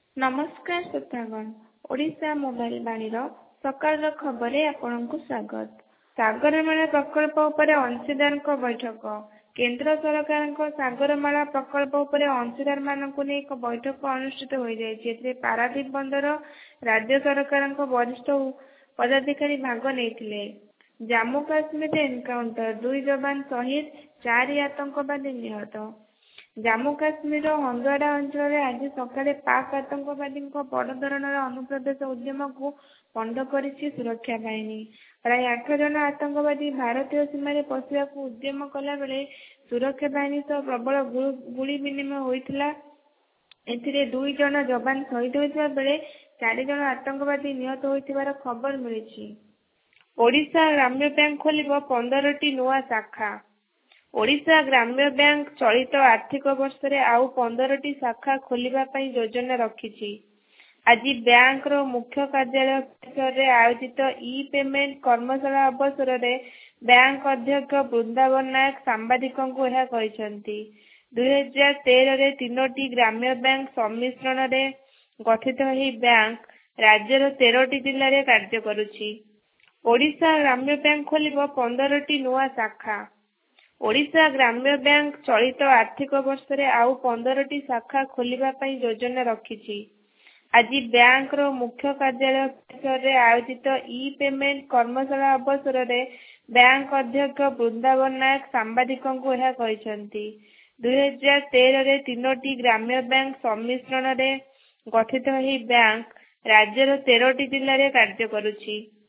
ନମସ୍କାର ଶ୍ରୋତାଗଣ, ଓଡ଼ିଶା ମୋବାଇଲ ବାଣୀର ସକାଳର ଖବରରେ ଆପଣଙ୍କୁ ସ୍ୱାଗତ। ସାଗରମାଳା ପ୍ରକଳ୍ପ ଉପରେ ଅଂଶୀଦାରଙ୍କ ବୈଠକ। କେନ୍ଦ୍ର ସରକାରଙ୍କ ସାଗରମାଳା ପ୍ରକଳ୍ପ ଉପରେ ଅଂଶୀଦାରମାନଙ୍କୁ ନେଇ ଏକ ବୈଠକ ଅନୁଷ୍ଠିତ ହୋଇଯାଇଛି। ଏଥିରେ ପାରାଦୀପ ବନ୍ଦର ରାଜ୍ୟ ସରକାରଙ୍କ ବରିଷ୍ଠ ପଦାଧିକାରୀ ଭାଗ ନେଇଥିଲେ। ଜାମ୍ମୁ କାଶ୍ମୀରରେ ଏନକାଉଣ୍ଟର, 2 ଯବାନ ଶହୀଦ, 4 ଆତଙ୍କବାଦୀ ନିହତ। ଜାମ୍ମୁ କାଶ୍ମୀରର ହନ୍ଦୱାଡ଼ା ଅଞ୍ଚଳରେ ଆଜି ସକାଳେ ପାକ୍ ଆତଙ୍କବାଦୀଙ୍କ ବଡ଼ ଧରଣର ଅନୁପ୍ରବେଶ ଉଦ୍ୟମକୁ ପଣ୍ଡ କରିଛି ସୁରକ୍ଷା ବାହିନୀ। ପ୍ରାୟ 8 ଜଣ ଆତଙ୍କବାଦୀ ଭାରତୀୟ ସୀମାରେ ପଶିବାକୁ ଉଦ୍ୟମ କଲାବେଳେ ସୁରକ୍ଷା ବାହିନୀ ସହ ପ୍ରବଳ ଗୁଳି ବିନିମୟ ହୋଇଥିଲା। ଏଥିରେ 2 ଜଣ ଯବାନ ଶହୀଦ ହୋଇଥିବା ବେଳେ 4 ଜଣ ଆତଙ୍କବାଦୀ ନିହତ ହୋଇଥିବାର ଖବର ମିଳିଛି। ଓଡ଼ିଶା ଗ୍ରାମ୍ୟ ବ୍ୟାଙ୍କ ଖୋଲିବ 15ଟି ନୂଆ ଶାଖା। ଓଡ଼ିଶା ଗ୍ରାମ୍ୟ ବ୍ୟାଙ୍କ ଚଳିତ ଆର୍ଥିକ ବର୍ଷରେ ଆଉ 15ଟି ଶାଖା ଖୋଲିବା ପାଇଁ ଯୋଜନା ରଖିଛି। ଆଜି ବ୍ୟାଙ୍କର ମୁଖ୍ୟ କାର୍ଯ୍ୟାଳୟ ପରିସରରେ ଆୟୋଜିତ ଇ-ପେମେଣ୍ଟ କର୍ମଶାଳା ଅବସରରେ ବ୍ୟାଙ୍କ ଅଧ୍ୟକ୍ଷ ବୃନ୍ଦାବନ ନାୟକ ସାମ୍ବାଦିକଙ୍କୁ ଏହା କହିଛନ୍ତି। 2013ରେ 3ଟି ଗ୍ରାମ୍ୟ ବ୍ୟାଙ୍କ ସମ୍ମିଶ୍ରଣରେ ଗଠିତ ଏହି ବ୍ୟାଙ୍କ ରାଜ୍ୟର 13ଟି ଜିଲ୍ଲାରେ କାର୍ଯ୍ୟ କରୁଛି। ଓଡ଼ିଶା ଗ୍ରାମ୍ୟ ବ୍ୟାଙ୍କ ଖୋଲିବ 15ଟି ନୂଆ ଶାଖା। ଓଡ଼ିଶା ଗ୍ରାମ୍ୟ ବ୍ୟାଙ୍କ ଚଳିତ ଆର୍ଥିକ ବର୍ଷରେ ଆଉ 15ଟି ଶାଖା ଖୋଲିବା ପାଇଁ ଯୋଜନା ରଖିଛି। ଆଜି ବ୍ୟାଙ୍କର ମୁଖ୍ୟ କାର୍ଯ୍ୟାଳୟ ପରିସରରେ ଆୟୋଜିତ ଇ-ପେମେଣ୍ଟ କର୍ମଶାଳା ଅବସରରେ ବ୍ୟାଙ୍କ ଅଧ୍ୟକ୍ଷ ବୃନ୍ଦାବନ ନାୟକ ସାମ୍ବାଦିକଙ୍କୁ ଏହା କହିଛନ୍ତି। 2013ରେ 3ଟି ଗ୍ରାମ୍ୟ ବ୍ୟାଙ୍କ ସମ୍ମିଶ୍ରଣରେ ଗଠିତ ଏହି ବ୍ୟାଙ୍କ ରାଜ୍ୟର 13ଟି ଜିଲ୍ଲାରେ କାର୍ଯ୍ୟ କରୁଛି।